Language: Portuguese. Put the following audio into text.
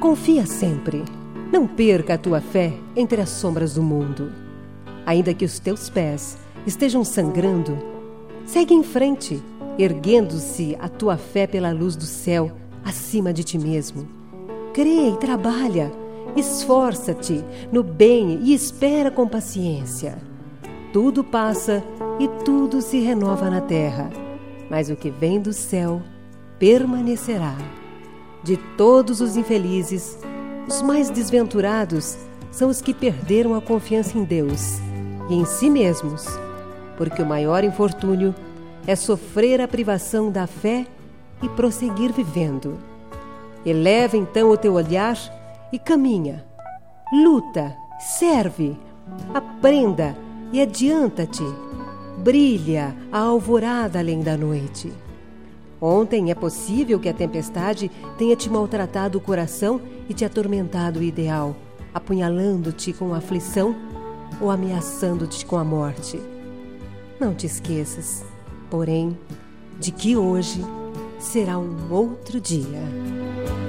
Confia sempre. Não perca a tua fé entre as sombras do mundo. Ainda que os teus pés estejam sangrando, segue em frente, erguendo-se a tua fé pela luz do céu acima de ti mesmo. Crê e trabalha, esforça-te no bem e espera com paciência. Tudo passa e tudo se renova na terra, mas o que vem do céu permanecerá. De todos os infelizes, os mais desventurados são os que perderam a confiança em Deus e em si mesmos, porque o maior infortúnio é sofrer a privação da fé e prosseguir vivendo. Eleva então o teu olhar e caminha. Luta, serve, aprenda e adianta-te. Brilha a alvorada além da noite. Ontem é possível que a tempestade tenha te maltratado o coração e te atormentado o ideal, apunhalando-te com a aflição ou ameaçando-te com a morte. Não te esqueças, porém, de que hoje será um outro dia.